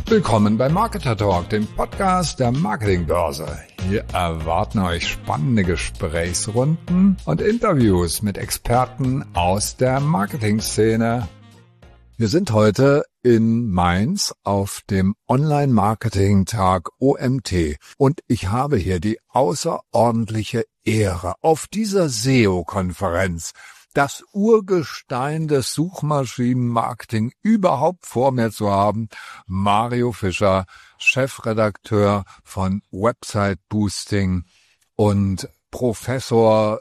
Willkommen bei Marketer Talk, dem Podcast der Marketingbörse. Hier erwarten euch spannende Gesprächsrunden und Interviews mit Experten aus der Marketingszene. Wir sind heute in Mainz auf dem Online-Marketing-Tag OMT und ich habe hier die außerordentliche Ehre, auf dieser SEO-Konferenz das Urgestein des Suchmaschinenmarketing überhaupt vor mir zu haben. Mario Fischer, Chefredakteur von Website Boosting und Professor,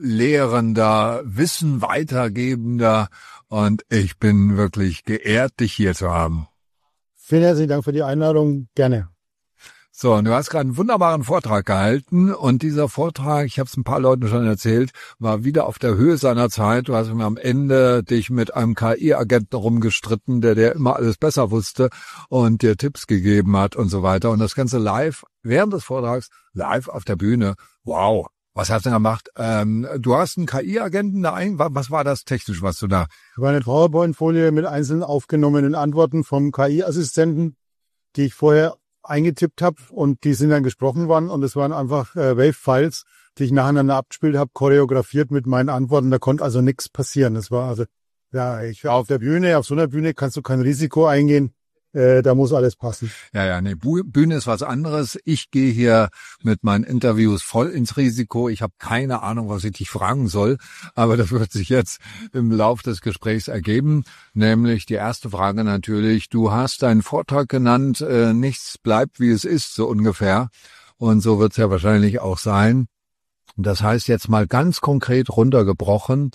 Lehrender, Wissen weitergebender. Und ich bin wirklich geehrt, dich hier zu haben. Vielen herzlichen Dank für die Einladung. Gerne. So, und du hast gerade einen wunderbaren Vortrag gehalten und dieser Vortrag, ich habe es ein paar Leuten schon erzählt, war wieder auf der Höhe seiner Zeit. Du hast mir am Ende dich mit einem KI-Agenten rumgestritten, der immer alles besser wusste und dir Tipps gegeben hat und so weiter. Und das Ganze live, während des Vortrags, live auf der Bühne. Wow, was hast du denn gemacht? Du hast einen KI-Agenten da was war das technisch, was du da? Das war eine PowerPoint-Folie mit einzelnen aufgenommenen Antworten vom KI-Assistenten, die ich vorher eingetippt habe und die sind dann gesprochen worden und es waren einfach Wave-Files, die ich nacheinander abgespielt habe, choreografiert mit meinen Antworten. Da konnte also nichts passieren. Das war also, ja, ich war auf der Bühne, auf so einer Bühne kannst du kein Risiko eingehen. Da muss alles passen. Ja, nee, Bühne ist was anderes. Ich gehe hier mit meinen Interviews voll ins Risiko. Ich habe keine Ahnung, was ich dich fragen soll, aber das wird sich jetzt im Lauf des Gesprächs ergeben. Nämlich die erste Frage natürlich, du hast deinen Vortrag genannt, nichts bleibt wie es ist, so ungefähr. Und so wird es ja wahrscheinlich auch sein. Das heißt jetzt mal ganz konkret runtergebrochen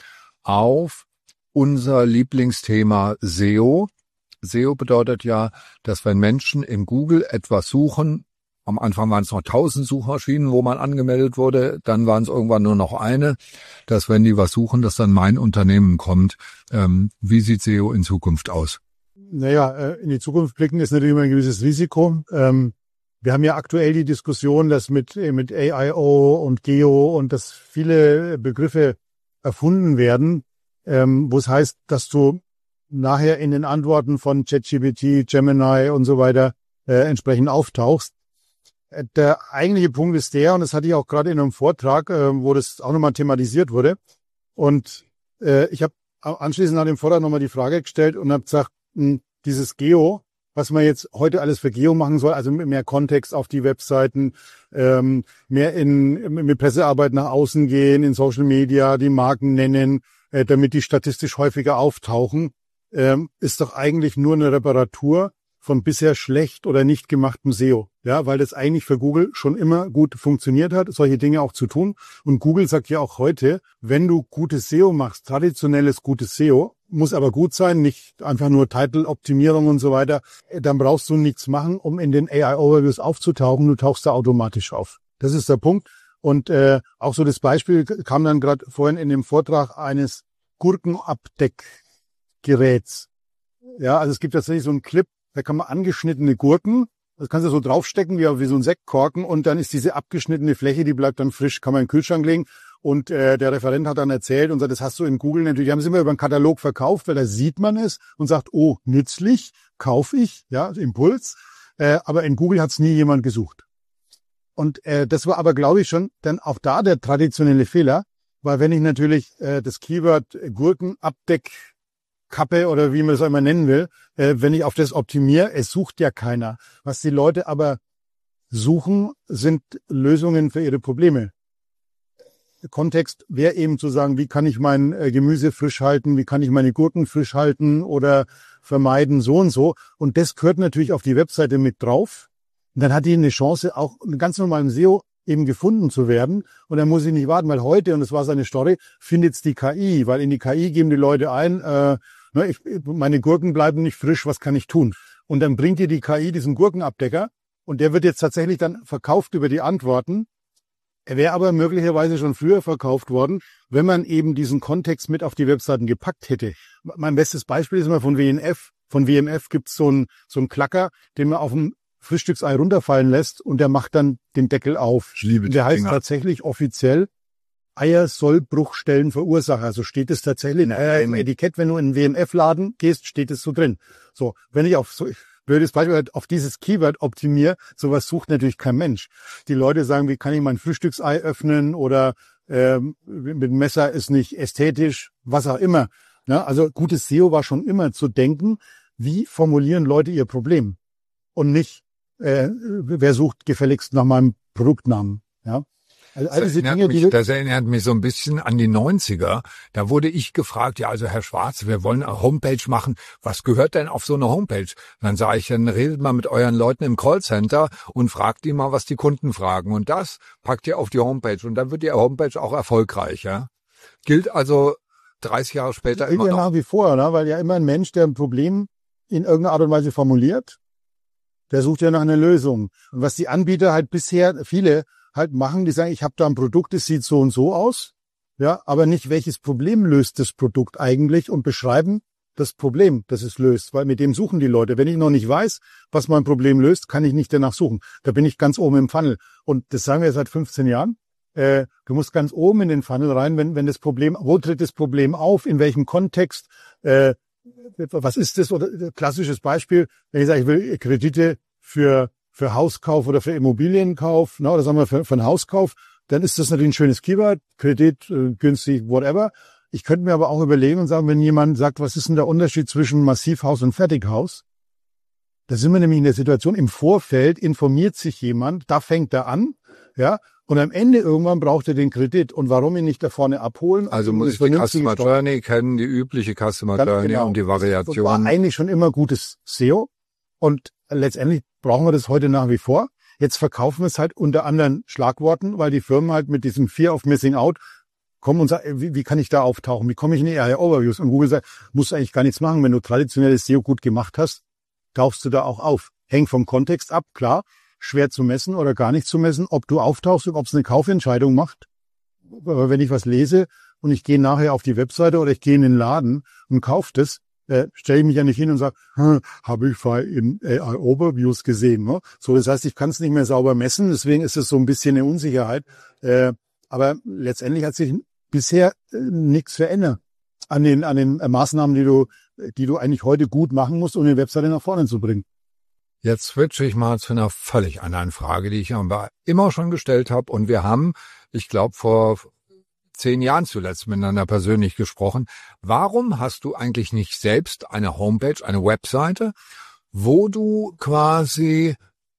auf unser Lieblingsthema SEO. SEO bedeutet ja, dass wenn Menschen in Google etwas suchen, am Anfang waren es noch 1000 Suchmaschinen, wo man angemeldet wurde, dann waren es irgendwann nur noch eine, dass wenn die was suchen, dass dann mein Unternehmen kommt. Wie sieht SEO in Zukunft aus? Naja, in die Zukunft blicken ist natürlich immer ein gewisses Risiko. Wir haben ja aktuell die Diskussion, dass mit AIO und Geo und dass viele Begriffe erfunden werden, wo es heißt, dass du nachher in den Antworten von ChatGPT, Gemini und so weiter entsprechend auftauchst. Der eigentliche Punkt ist der, und das hatte ich auch gerade in einem Vortrag, wo das auch nochmal thematisiert wurde. Und ich habe anschließend nach dem Vortrag nochmal die Frage gestellt und habe gesagt, dieses Geo, was man jetzt heute alles für Geo machen soll, also mit mehr Kontext auf die Webseiten, mehr mit Pressearbeit nach außen gehen, in Social Media, die Marken nennen, damit die statistisch häufiger auftauchen, ist doch eigentlich nur eine Reparatur von bisher schlecht oder nicht gemachtem SEO. Ja, weil das eigentlich für Google schon immer gut funktioniert hat, solche Dinge auch zu tun. Und Google sagt ja auch heute, wenn du gutes SEO machst, traditionelles gutes SEO, muss aber gut sein, nicht einfach nur Title-Optimierung und so weiter, dann brauchst du nichts machen, um in den AI-Overviews aufzutauchen. Du tauchst da automatisch auf. Das ist der Punkt. Und auch so das Beispiel kam dann gerade vorhin in dem Vortrag eines Gurkenabdeckgeräts. Ja, also es gibt tatsächlich so einen Clip, da kann man angeschnittene Gurken, das kannst du so draufstecken wie so ein Sektkorken und dann ist diese abgeschnittene Fläche, die bleibt dann frisch, kann man in den Kühlschrank legen. Und der Referent hat dann erzählt und sagt, das hast du in Google natürlich, die haben es immer über einen Katalog verkauft, weil da sieht man es und sagt, oh, nützlich, kaufe ich, ja, Impuls. Aber in Google hat es nie jemand gesucht. Und das war aber, glaube ich, schon dann auch da der traditionelle Fehler, weil wenn ich natürlich das Keyword Gurkenabdeckkappe oder wie man es auch immer nennen will, wenn ich auf das optimiere, es sucht ja keiner. Was die Leute aber suchen, sind Lösungen für ihre Probleme. Kontext wäre eben zu sagen, wie kann ich mein Gemüse frisch halten, wie kann ich meine Gurken frisch halten oder vermeiden so und so. Und das gehört natürlich auf die Webseite mit drauf. Und dann hat die eine Chance, auch in ganz normalem SEO eben gefunden zu werden. Und dann muss ich nicht warten, weil heute, und das war seine Story, findet's die KI, weil in die KI geben die Leute ein, meine Gurken bleiben nicht frisch, was kann ich tun? Und dann bringt dir die KI diesen Gurkenabdecker und der wird jetzt tatsächlich dann verkauft über die Antworten. Er wäre aber möglicherweise schon früher verkauft worden, wenn man eben diesen Kontext mit auf die Webseiten gepackt hätte. Mein bestes Beispiel ist immer von WMF. Von WMF gibt's so einen Klacker, den man auf dem Frühstücksei runterfallen lässt und der macht dann den Deckel auf. Ich liebe der heißt tatsächlich offiziell Eiersollbruchstellenverursacher. So steht es tatsächlich im Etikett, wenn du in einen WMF-Laden gehst, steht es so drin. So, wenn ich auf blödes Beispiel, auf dieses Keyword optimier, sowas sucht natürlich kein Mensch. Die Leute sagen, wie kann ich mein Frühstücksei öffnen oder mit dem Messer ist nicht ästhetisch, was auch immer. Ja, also gutes SEO war schon immer zu denken, wie formulieren Leute ihr Problem und nicht, wer sucht gefälligst nach meinem Produktnamen. Ja. Also all diese Dinge, das erinnert mich so ein bisschen an die 90er. Da wurde ich gefragt, ja, also Herr Schwarz, wir wollen eine Homepage machen. Was gehört denn auf so eine Homepage? Und dann sage ich, dann redet mal mit euren Leuten im Callcenter und fragt die mal, was die Kunden fragen. Und das packt ihr auf die Homepage. Und dann wird die Homepage auch erfolgreich, ja. Gilt also 30 Jahre später immer noch. Nach wie vor, ne? Weil ja immer ein Mensch, der ein Problem in irgendeiner Art und Weise formuliert, der sucht ja nach einer Lösung. Und was die Anbieter halt bisher, viele halt machen, die sagen, ich habe da ein Produkt, das sieht so und so aus, ja, aber nicht, welches Problem löst das Produkt eigentlich und beschreiben das Problem, das es löst, weil mit dem suchen die Leute. Wenn ich noch nicht weiß, was mein Problem löst, kann ich nicht danach suchen. Da bin ich ganz oben im Funnel. Und das sagen wir seit 15 Jahren. Du musst ganz oben in den Funnel rein, wenn das Problem, wo tritt das Problem auf, in welchem Kontext, was ist das? Oder klassisches Beispiel, wenn ich sage, ich will Kredite für Hauskauf oder für Immobilienkauf, na, oder sagen wir für einen Hauskauf, dann ist das natürlich ein schönes Keyword, Kredit, günstig, whatever. Ich könnte mir aber auch überlegen und sagen, wenn jemand sagt, was ist denn der Unterschied zwischen Massivhaus und Fertighaus? Da sind wir nämlich in der Situation, im Vorfeld informiert sich jemand, da fängt er an, ja, und am Ende irgendwann braucht er den Kredit. Und warum ihn nicht da vorne abholen? Also muss ich die Customer Journey kennen, die übliche Customer Journey genau. Und die Variation. Das war eigentlich schon immer gutes SEO. Und letztendlich brauchen wir das heute nach wie vor. Jetzt verkaufen wir es halt unter anderen Schlagworten, weil die Firmen halt mit diesem Fear of Missing Out kommen und sagen, wie kann ich da auftauchen? Wie komme ich in die AI-Overviews? Und Google sagt, musst du eigentlich gar nichts machen. Wenn du traditionelles SEO gut gemacht hast, tauchst du da auch auf. Hängt vom Kontext ab, klar. Schwer zu messen oder gar nicht zu messen, ob du auftauchst und ob es eine Kaufentscheidung macht. Aber wenn ich was lese und ich gehe nachher auf die Webseite oder ich gehe in den Laden und kaufe das, stelle ich mich ja nicht hin und sage, habe ich in AI-Overviews gesehen. Ne? So, das heißt, ich kann es nicht mehr sauber messen, deswegen ist es so ein bisschen eine Unsicherheit. Aber letztendlich hat sich bisher nichts verändert an den Maßnahmen, die du eigentlich heute gut machen musst, um die Webseite nach vorne zu bringen. Jetzt switche ich mal zu einer völlig anderen Frage, die ich aber immer schon gestellt habe. Und wir haben, ich glaube, vor 10 Jahren zuletzt miteinander persönlich gesprochen. Warum hast du eigentlich nicht selbst eine Homepage, eine Webseite, wo du quasi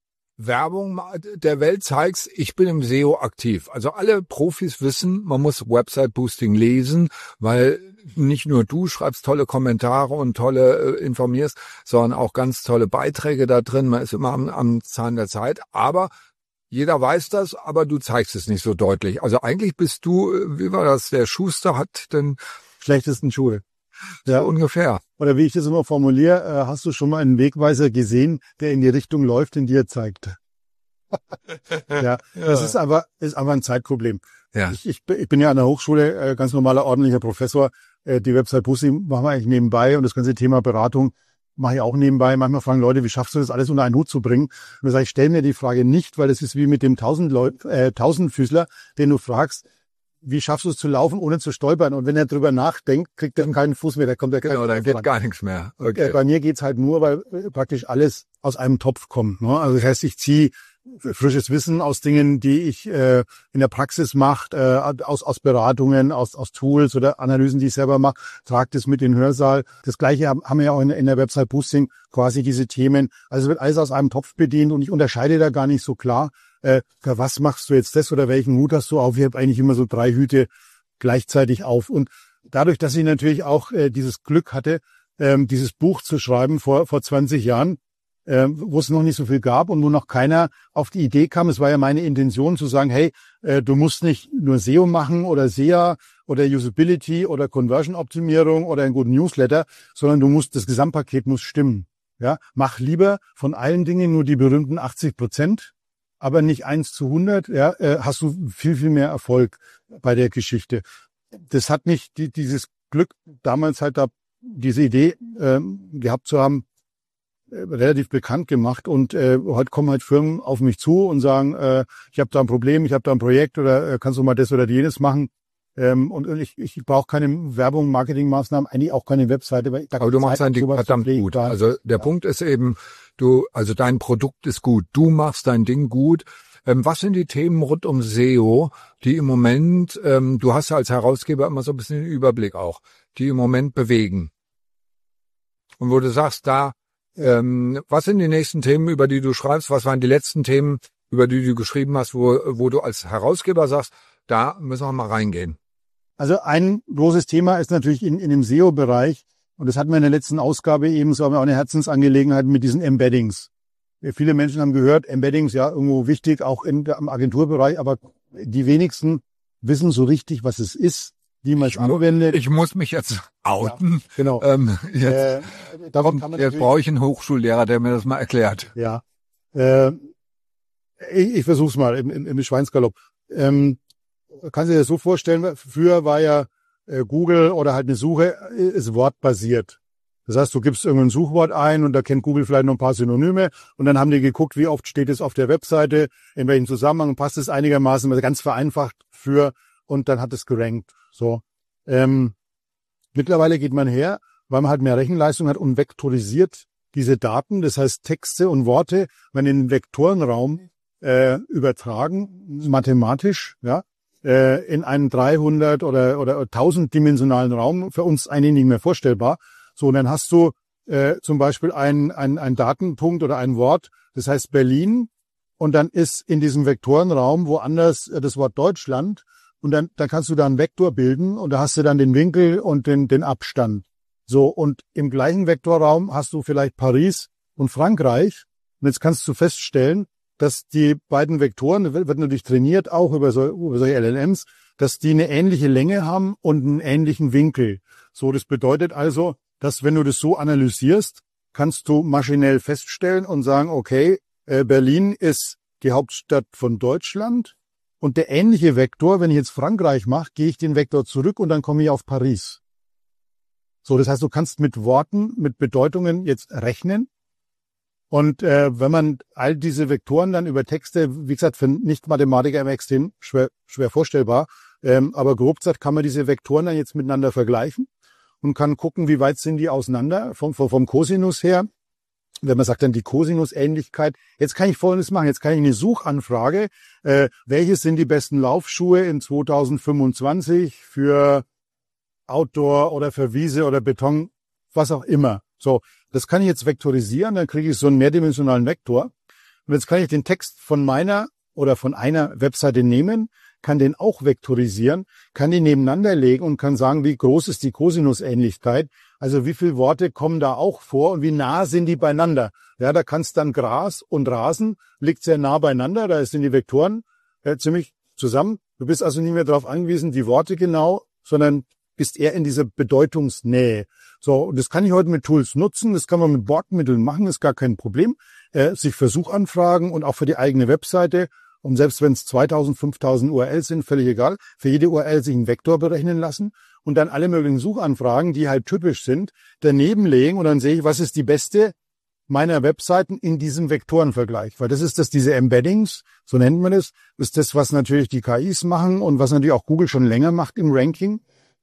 Werbung der Welt zeigst, ich bin im SEO aktiv. Also alle Profis wissen, man muss Website-Boosting lesen, weil nicht nur du schreibst tolle Kommentare und tolle informierst, sondern auch ganz tolle Beiträge da drin. Man ist immer am Zahn der Zeit, aber jeder weiß das, aber du zeigst es nicht so deutlich. Also eigentlich bist du, wie war das, der Schuster hat den schlechtesten Schuhe. Ja, so ungefähr. Oder wie ich das immer formuliere, hast du schon mal einen Wegweiser gesehen, der in die Richtung läuft, in die er zeigt? Ja, das ist einfach ein Zeitproblem. Ja. Ich bin ja an der Hochschule ganz normaler, ordentlicher Professor. Die Website Boosting machen wir eigentlich nebenbei und das ganze Thema Beratung mache ich auch nebenbei. Manchmal fragen Leute, wie schaffst du das alles unter einen Hut zu bringen? Und dann sage ich, stell mir die Frage nicht, weil das ist wie mit dem Tausendfüßler, den du fragst, wie schaffst du es zu laufen, ohne zu stolpern? Und wenn er drüber nachdenkt, kriegt er keinen Fuß mehr, da kommt er genau, da geht gar nichts mehr. Okay. Bei mir geht's halt nur, weil praktisch alles aus einem Topf kommt. Ne? Also das heißt, ich ziehe frisches Wissen aus Dingen, die ich in der Praxis mache, aus Beratungen, aus Tools oder Analysen, die ich selber mache, trage das mit in den Hörsaal. Das Gleiche haben wir ja auch in der Website Boosting quasi diese Themen. Also es wird alles aus einem Topf bedient und ich unterscheide da gar nicht so klar, was machst du jetzt das oder welchen Hut hast du auf? Ich habe eigentlich immer so 3 Hüte gleichzeitig auf. Und dadurch, dass ich natürlich auch dieses Glück hatte, dieses Buch zu schreiben vor 20 Jahren, wo es noch nicht so viel gab und wo noch keiner auf die Idee kam. Es war ja meine Intention zu sagen, hey, du musst nicht nur SEO machen oder SEA oder Usability oder Conversion-Optimierung oder einen guten Newsletter, sondern das Gesamtpaket muss stimmen. Ja, mach lieber von allen Dingen nur die berühmten 80%, aber nicht 1:100, ja, hast du viel, viel mehr Erfolg bei der Geschichte. Das hat mich dieses Glück damals halt da diese Idee gehabt zu haben, relativ bekannt gemacht und heute kommen halt Firmen auf mich zu und sagen, ich habe da ein Problem, ich habe da ein Projekt oder kannst du mal das oder jenes machen. Und ich brauche keine Werbung, Marketingmaßnahmen, eigentlich auch keine Webseite. Weil aber du machst dein Ding verdammt gut. Also der Punkt ist eben, also dein Produkt ist gut. Du machst dein Ding gut. Was sind die Themen rund um SEO, die im Moment, du hast ja als Herausgeber immer so ein bisschen den Überblick auch, die im Moment bewegen? Und wo du sagst, was sind die nächsten Themen, über die du schreibst? Was waren die letzten Themen, über die du geschrieben hast, wo du als Herausgeber sagst, da müssen wir mal reingehen? Also ein großes Thema ist natürlich in dem SEO-Bereich, und das hatten wir in der letzten Ausgabe eben, so haben wir auch eine Herzensangelegenheit mit diesen Embeddings. Viele Menschen haben gehört, Embeddings, ja, irgendwo wichtig, auch im Agenturbereich, aber die wenigsten wissen so richtig, was es ist, wie man es anwendet. Ich muss mich jetzt outen. Ja, genau. Jetzt brauche ich einen Hochschullehrer, der mir das mal erklärt. Ja. Ich versuch's mal im Schweinsgalopp. Kannst du dir das so vorstellen, früher war ja Google oder halt eine Suche ist wortbasiert. Das heißt, du gibst irgendein Suchwort ein und da kennt Google vielleicht noch ein paar Synonyme und dann haben die geguckt, wie oft steht es auf der Webseite, in welchem Zusammenhang passt es einigermaßen, also ganz vereinfacht und dann hat es gerankt. So. Mittlerweile geht man her, weil man halt mehr Rechenleistung hat und vektorisiert diese Daten, das heißt Texte und Worte, man in den Vektorenraum übertragen, mathematisch, ja, in einen 300 oder 1000-dimensionalen Raum, für uns eigentlich nicht mehr vorstellbar. So, und dann hast du zum Beispiel ein Datenpunkt oder ein Wort, das heißt Berlin, und dann ist in diesem Vektorenraum woanders das Wort Deutschland, und dann kannst du da einen Vektor bilden, und da hast du dann den Winkel und den Abstand. So, und im gleichen Vektorraum hast du vielleicht Paris und Frankreich, und jetzt kannst du feststellen, dass die beiden Vektoren, wird natürlich trainiert, auch über solche LLMs, dass die eine ähnliche Länge haben und einen ähnlichen Winkel. So, das bedeutet also, dass wenn du das so analysierst, kannst du maschinell feststellen und sagen, okay, Berlin ist die Hauptstadt von Deutschland, und der ähnliche Vektor, wenn ich jetzt Frankreich mache, gehe ich den Vektor zurück und dann komme ich auf Paris. So, das heißt, du kannst mit Worten, mit Bedeutungen jetzt rechnen. Und wenn man all diese Vektoren dann über Texte, wie gesagt, für Nicht-Mathematiker immer extrem schwer vorstellbar, aber grob gesagt kann man diese Vektoren dann jetzt miteinander vergleichen und kann gucken, wie weit sind die auseinander vom Cosinus her. Wenn man sagt dann die Cosinus-Ähnlichkeit, jetzt kann ich Folgendes machen, jetzt kann ich eine Suchanfrage, welche sind die besten Laufschuhe in 2025 für Outdoor oder für Wiese oder Beton, was auch immer. So, das kann ich jetzt vektorisieren, dann kriege ich so einen mehrdimensionalen Vektor. Und jetzt kann ich den Text von meiner oder von einer Webseite nehmen, kann den auch vektorisieren, kann den nebeneinander legen und kann sagen, wie groß ist die Cosinus-Ähnlichkeit, also wie viele Worte kommen da auch vor und wie nah sind die beieinander. Ja, da kannst dann Gras und Rasen liegt sehr nah beieinander, da sind die Vektoren ziemlich zusammen. Du bist also nicht mehr darauf angewiesen, die Worte genau, sondern bist eher in dieser Bedeutungsnähe. So, und das kann ich heute mit Tools nutzen, das kann man mit Bordmitteln machen, ist gar kein Problem. Sich für Suchanfragen und auch für die eigene Webseite, und selbst wenn es 2000, 5000 URLs sind, völlig egal, für jede URL sich einen Vektor berechnen lassen und dann alle möglichen Suchanfragen, die halt typisch sind, daneben legen, und dann sehe ich, was ist die beste meiner Webseiten in diesem Vektorenvergleich. Weil das ist diese Embeddings, so nennt man das, ist das, was natürlich die KIs machen und was natürlich auch Google schon länger macht im Ranking.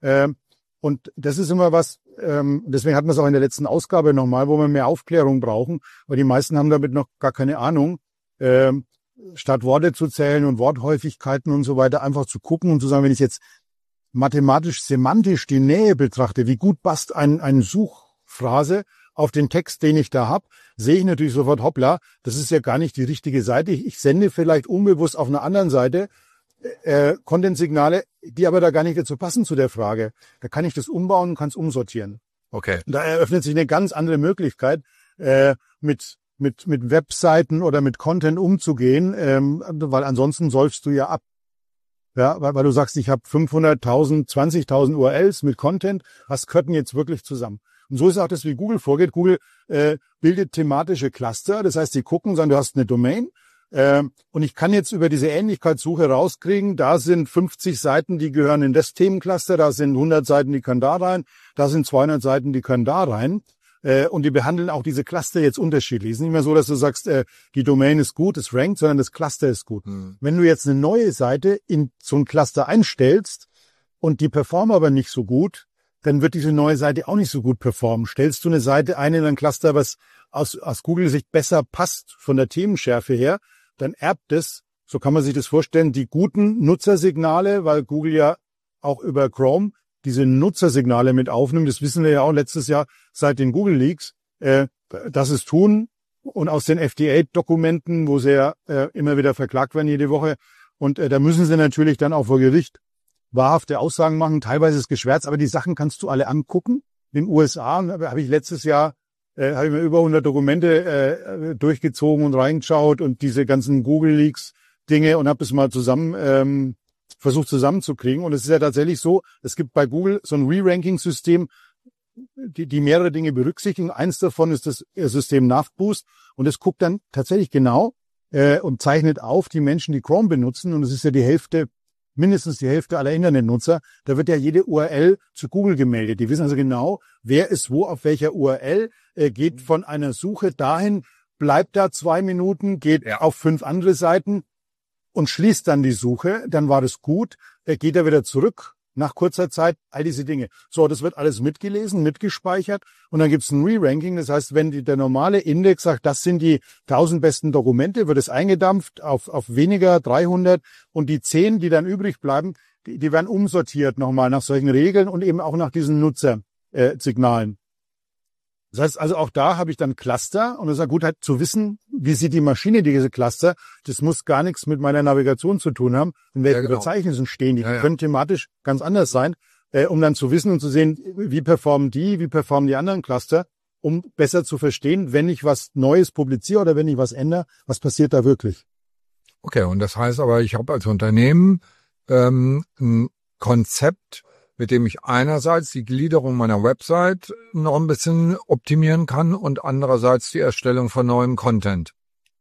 Und das ist immer was, deswegen hatten wir es auch in der letzten Ausgabe nochmal, wo wir mehr Aufklärung brauchen, weil die meisten haben damit noch gar keine Ahnung. Statt Worte zu zählen und Worthäufigkeiten und so weiter, einfach zu gucken und zu sagen, wenn ich jetzt mathematisch, semantisch die Nähe betrachte, wie gut passt eine Suchphrase auf den Text, den ich da habe, sehe ich natürlich sofort, hoppla, das ist ja gar nicht die richtige Seite. Ich sende vielleicht unbewusst auf einer anderen Seite Content-Signale, die aber da gar nicht dazu passen zu der Frage. Da kann ich das umbauen und kann es umsortieren. Okay. Da eröffnet sich eine ganz andere Möglichkeit, mit Webseiten oder mit Content umzugehen, weil ansonsten säufst du ja ab. Ja, weil du sagst, ich habe 500.000, 20.000 URLs mit Content, was gehört denn jetzt wirklich zusammen? Und so ist auch das, wie Google vorgeht. Google bildet thematische Cluster, das heißt, die gucken, sagen, du hast eine Domain, und ich kann jetzt über diese Ähnlichkeitssuche rauskriegen, da sind 50 Seiten, die gehören in das Themencluster, da sind 100 Seiten, die können da rein, da sind 200 Seiten, die können da rein. Und die behandeln auch diese Cluster jetzt unterschiedlich. Es ist nicht mehr so, dass du sagst, die Domain ist gut, es rankt, sondern das Cluster ist gut. Wenn du jetzt eine neue Seite in so ein Cluster einstellst, und die performen aber nicht so gut, dann wird diese neue Seite auch nicht so gut performen. Stellst du eine Seite ein in ein Cluster, was aus Google-Sicht besser passt von der Themenschärfe her, dann erbt es, so kann man sich das vorstellen, die guten Nutzersignale, weil Google ja auch über Chrome diese Nutzersignale mit aufnimmt. Das wissen wir ja auch letztes Jahr seit den Google Leaks, dass es tun. Und aus den FDA-Dokumenten, wo sie ja immer wieder verklagt werden jede Woche. Und da müssen sie natürlich dann auch vor Gericht wahrhafte Aussagen machen. Teilweise ist es geschwärzt, aber die Sachen kannst du alle angucken. In den USA habe ich letztes Jahr habe ich mir über 100 Dokumente durchgezogen und reingeschaut und diese ganzen Google Leaks Dinge und habe es mal zusammen versucht zusammenzukriegen. Und es ist ja tatsächlich so, es gibt bei Google so ein Re-Ranking-System, die mehrere Dinge berücksichtigen. Eins davon ist das System Navboost und es guckt dann tatsächlich genau und zeichnet auf die Menschen, die Chrome benutzen. Und es ist ja mindestens die Hälfte aller Internetnutzer. Da wird ja jede URL zu Google gemeldet. Die wissen also genau, wer ist wo auf welcher URL, geht von einer Suche dahin, bleibt da 2 Minuten, geht auf 5 andere Seiten und schließt dann die Suche. Dann war das gut. Geht er wieder zurück nach kurzer Zeit, all diese Dinge. So, das wird alles mitgelesen, mitgespeichert und dann gibt's ein Re-Ranking. Das heißt, wenn der normale Index sagt, das sind die 1000 besten Dokumente, wird es eingedampft auf weniger, 300 und die 10, die dann übrig bleiben, die werden umsortiert nochmal nach solchen Regeln und eben auch nach diesen Nutzersignalen. Das heißt also, auch da habe ich dann Cluster und es ist ja gut halt zu wissen, wie sieht die Maschine diese Cluster. Das muss gar nichts mit meiner Navigation zu tun haben. In welchen Verzeichnissen stehen die? Die können thematisch ganz anders sein, um dann zu wissen und zu sehen, wie performen die anderen Cluster, um besser zu verstehen, wenn ich was Neues publiziere oder wenn ich was ändere, was passiert da wirklich. Okay, und das heißt aber, ich habe als Unternehmen ein Konzept, mit dem ich einerseits die Gliederung meiner Website noch ein bisschen optimieren kann und andererseits die Erstellung von neuem Content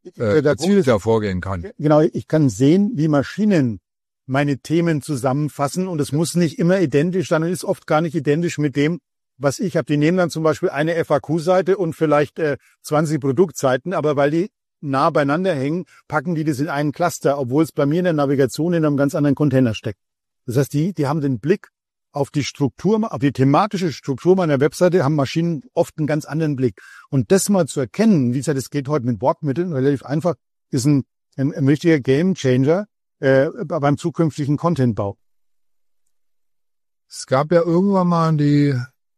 da vorgehen kann. Genau, ich kann sehen, wie Maschinen meine Themen zusammenfassen und es muss nicht immer identisch sein, es ist oft gar nicht identisch mit dem, was ich habe. Die nehmen dann zum Beispiel eine FAQ-Seite und vielleicht 20 Produktseiten, aber weil die nah beieinander hängen, packen die das in einen Cluster, obwohl es bei mir in der Navigation in einem ganz anderen Container steckt. Das heißt, die haben den Blick auf die Struktur, auf die thematische Struktur meiner Webseite, haben Maschinen oft einen ganz anderen Blick. Und das mal zu erkennen, wie gesagt, das geht heute mit Bordmitteln, relativ einfach, ist ein richtiger Game Changer beim zukünftigen Contentbau. Es gab ja irgendwann mal die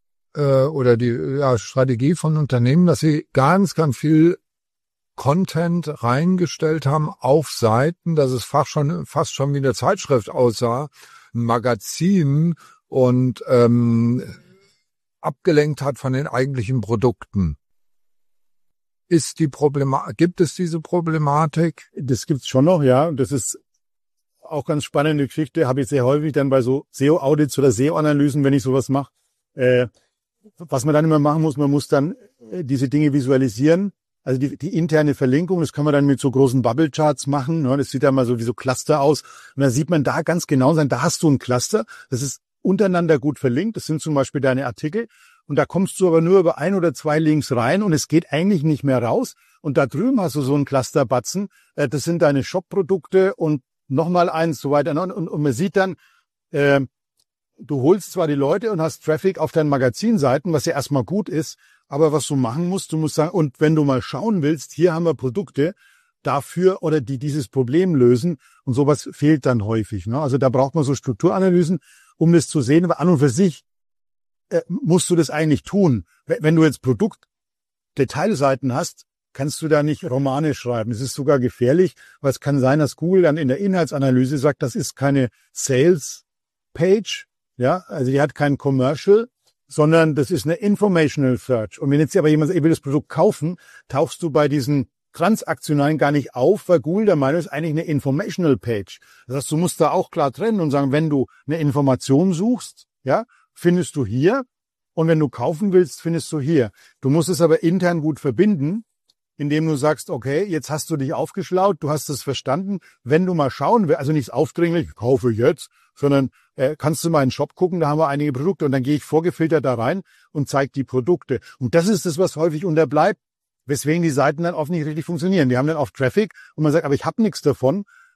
Strategie von Unternehmen, dass sie ganz, ganz viel Content reingestellt haben auf Seiten, dass es fast schon wie eine Zeitschrift aussah, ein Magazin und abgelenkt hat von den eigentlichen Produkten. Gibt es diese Problematik? Das gibt's schon noch, ja. Das ist auch ganz spannende Geschichte. Habe ich sehr häufig dann bei so SEO-Audits oder SEO-Analysen, wenn ich sowas mache. Was man dann immer machen muss, man muss dann diese Dinge visualisieren. Also die interne Verlinkung, das kann man dann mit so großen Bubble-Charts machen. Ne? Das sieht dann mal so wie so Cluster aus. Und dann sieht man da ganz genau da hast du ein Cluster. Das ist untereinander gut verlinkt. Das sind zum Beispiel deine Artikel. Und da kommst du aber nur über 1 oder 2 Links rein und es geht eigentlich nicht mehr raus. Und da drüben hast du so einen Cluster-Batzen. Das sind deine Shop-Produkte und nochmal eins, so weiter. Und man sieht dann, du holst zwar die Leute und hast Traffic auf deinen Magazinseiten, was ja erstmal gut ist, aber was du machen musst, du musst sagen, und wenn du mal schauen willst, hier haben wir Produkte dafür oder die dieses Problem lösen und sowas fehlt dann häufig. Ne? Also da braucht man so Strukturanalysen, um das zu sehen, aber an und für sich musst du das eigentlich tun. Wenn du jetzt Produktdetailseiten hast, kannst du da nicht Romane schreiben. Es ist sogar gefährlich, weil es kann sein, dass Google dann in der Inhaltsanalyse sagt, das ist keine Sales-Page, ja, also die hat kein Commercial, sondern das ist eine Informational Search. Und wenn jetzt aber jemand sagt, ich will das Produkt kaufen, tauchst du bei diesen Transaktionalen gar nicht auf, weil Google der Meinung ist, eigentlich eine Informational Page. Das heißt, du musst da auch klar trennen und sagen, wenn du eine Information suchst, ja, findest du hier. Und wenn du kaufen willst, findest du hier. Du musst es aber intern gut verbinden, indem du sagst, okay, jetzt hast du dich aufgeschlaut, du hast es verstanden. Wenn du mal schauen willst, also nicht aufdringlich, kaufe jetzt, sondern kannst du mal in den Shop gucken, da haben wir einige Produkte und dann gehe ich vorgefiltert da rein und zeige die Produkte. Und das ist das, was häufig unterbleibt, weswegen die Seiten dann oft nicht richtig funktionieren. Die haben dann oft Traffic und man sagt, aber ich habe nichts davon,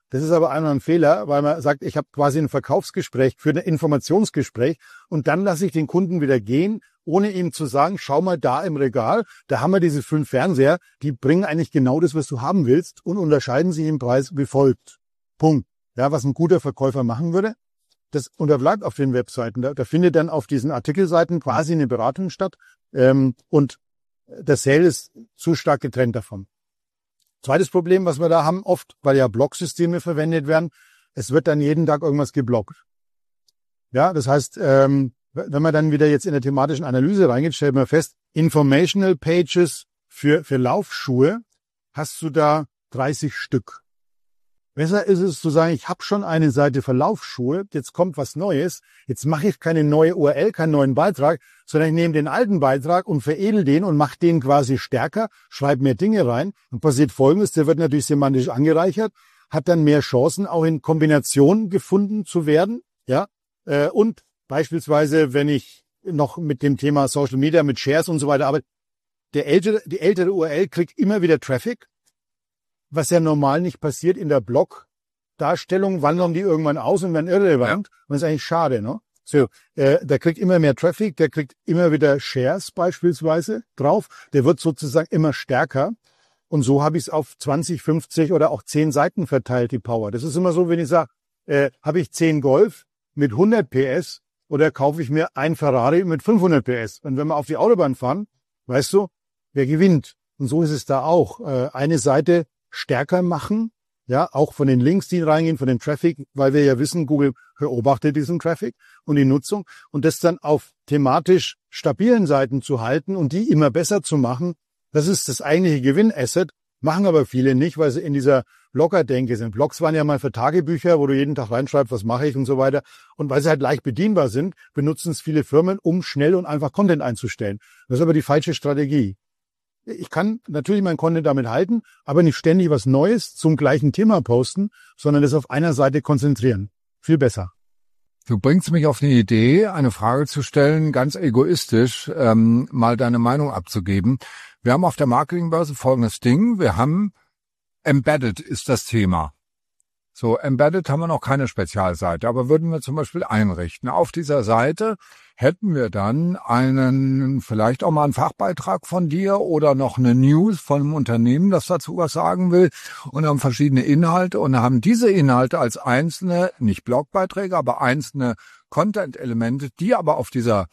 Das ist aber einmal ein Fehler, weil man sagt, ich habe quasi ein Verkaufsgespräch für ein Informationsgespräch und dann lasse ich den Kunden wieder gehen, ohne ihm zu sagen, schau mal da im Regal, da haben wir diese 5 Fernseher, die bringen eigentlich genau das, was du haben willst und unterscheiden sich im Preis wie folgt. Punkt. Ja, was ein guter Verkäufer machen würde. Das unterbleibt auf den Webseiten. Da findet dann auf diesen Artikelseiten quasi eine Beratung statt und der Sale ist zu stark getrennt davon. Zweites Problem, was wir da haben, oft, weil ja Blocksysteme verwendet werden, es wird dann jeden Tag irgendwas geblockt. Ja, das heißt, wenn man dann wieder jetzt in der thematischen Analyse reingeht, stellt man fest, Informational Pages für Laufschuhe hast du da 30 Stück. Besser ist es zu sagen, ich habe schon eine Seite für Laufschuhe, jetzt kommt was Neues, jetzt mache ich keine neue URL, keinen neuen Beitrag, sondern ich nehme den alten Beitrag und veredel den und mache den quasi stärker, schreibe mehr Dinge rein und passiert Folgendes, der wird natürlich semantisch angereichert, hat dann mehr Chancen, auch in Kombinationen gefunden zu werden, ja, und beispielsweise, wenn ich noch mit dem Thema Social Media, mit Shares und so weiter arbeite, die ältere URL kriegt immer wieder Traffic, was ja normal nicht passiert in der Blog-Darstellung, wandern die irgendwann aus und werden irrelevant. Ja. Und das ist eigentlich schade, ne? So, der kriegt immer mehr Traffic, der kriegt immer wieder Shares beispielsweise drauf, der wird sozusagen immer stärker. Und so habe ich es auf 20, 50 oder auch 10 Seiten verteilt, die Power. Das ist immer so, wenn ich sage, habe ich 10 Golf mit 100 PS oder kaufe ich mir ein Ferrari mit 500 PS? Und wenn wir auf die Autobahn fahren, weißt du, wer gewinnt? Und so ist es da auch. Eine Seite stärker machen, ja, auch von den Links, die reingehen, von dem Traffic, weil wir ja wissen, Google beobachtet diesen Traffic und die Nutzung und das dann auf thematisch stabilen Seiten zu halten und die immer besser zu machen, das ist das eigentliche Gewinn-Asset, machen aber viele nicht, weil sie in dieser Blogger-Denke sind. Blogs waren ja mal für Tagebücher, wo du jeden Tag reinschreibst, was mache ich und so weiter. Und weil sie halt leicht bedienbar sind, benutzen es viele Firmen, um schnell und einfach Content einzustellen. Das ist aber die falsche Strategie. Ich kann natürlich meinen Content damit halten, aber nicht ständig was Neues zum gleichen Thema posten, sondern das auf einer Seite konzentrieren. Viel besser. Du bringst mich auf die Idee, eine Frage zu stellen, ganz egoistisch, mal deine Meinung abzugeben. Wir haben auf der Marketingbörse folgendes Ding. Wir haben Embedded ist das Thema. So, Embedded haben wir noch keine Spezialseite, aber würden wir zum Beispiel einrichten. Auf dieser Seite hätten wir dann vielleicht auch mal einen Fachbeitrag von dir oder noch eine News von einem Unternehmen, das dazu was sagen will und haben verschiedene Inhalte und haben diese Inhalte als einzelne, nicht Blogbeiträge, aber einzelne Content-Elemente, die aber auf dieser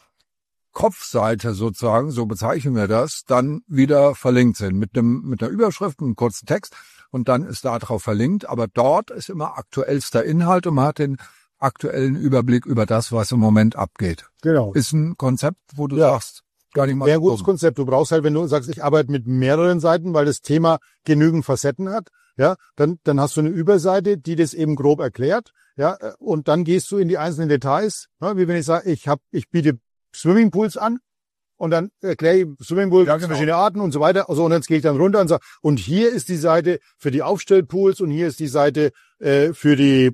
Kopfseite sozusagen, so bezeichnen wir das, dann wieder verlinkt sind mit einer Überschrift, einem kurzen Text und dann ist da drauf verlinkt. Aber dort ist immer aktuellster Inhalt und man hat den aktuellen Überblick über das, was im Moment abgeht. Genau. Ist ein Konzept, wo du sagst, gar nicht mal. Sehr gutes Konzept. Du brauchst halt, wenn du sagst, ich arbeite mit mehreren Seiten, weil das Thema genügend Facetten hat, ja, dann hast du eine Überseite, die das eben grob erklärt, ja, und dann gehst du in die einzelnen Details, ja, wie wenn ich sage, ich biete Swimmingpools an und dann erkläre ich Swimmingpools, verschiedene Arten und so weiter. Also, und jetzt gehe ich dann runter und sage, und hier ist die Seite für die Aufstellpools und hier ist die Seite für die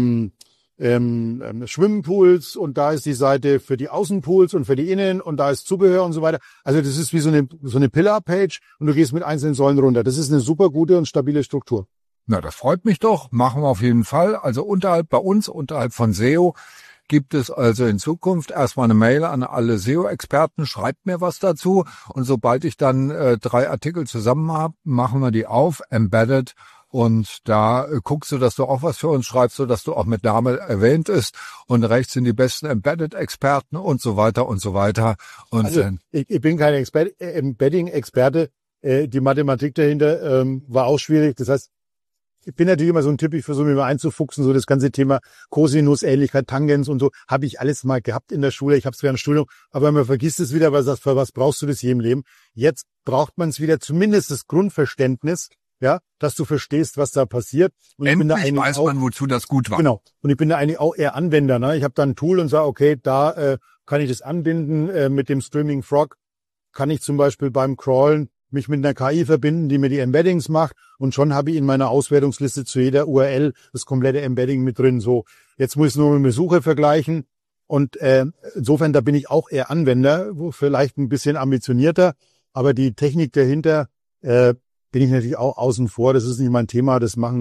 Schwimmpools und da ist die Seite für die Außenpools und für die Innen und da ist Zubehör und so weiter. Also das ist wie so eine Pillar-Page und du gehst mit einzelnen Säulen runter. Das ist eine super gute und stabile Struktur. Na, das freut mich doch. Machen wir auf jeden Fall. Also bei uns, unterhalb von SEO, gibt es also in Zukunft erstmal eine Mail an alle SEO-Experten, schreibt mir was dazu und sobald ich dann 3 Artikel zusammen habe, machen wir die auf, Embedded und da guckst du, dass du auch was für uns schreibst, so dass du auch mit Name erwähnt ist und rechts sind die besten Embedded-Experten und so weiter und so weiter. Und also, ich bin kein Embedding-Experte, die Mathematik dahinter war auch schwierig, das heißt, ich bin natürlich immer so ein Typ, ich versuche mich mal einzufuchsen, so das ganze Thema Cosinus, Ähnlichkeit, Tangens und so, habe ich alles mal gehabt in der Schule, ich habe es während dem Studium, aber man vergisst es wieder, weil man sagt, für was brauchst du das je im Leben? Jetzt braucht man es wieder, zumindest das Grundverständnis, ja, dass du verstehst, was da passiert. Und endlich weiß man, wozu das gut war. Genau, und ich bin da eigentlich auch eher Anwender, ne? Ich habe da ein Tool und sage, okay, da kann ich das anbinden, mit dem Streaming Frog kann ich zum Beispiel beim Crawlen mich mit einer KI verbinden, die mir die Embeddings macht und schon habe ich in meiner Auswertungsliste zu jeder URL das komplette Embedding mit drin. So, jetzt muss ich nur mit der Suche vergleichen und insofern, da bin ich auch eher Anwender, vielleicht ein bisschen ambitionierter, aber die Technik dahinter bin ich natürlich auch außen vor. Das ist nicht mein Thema, das machen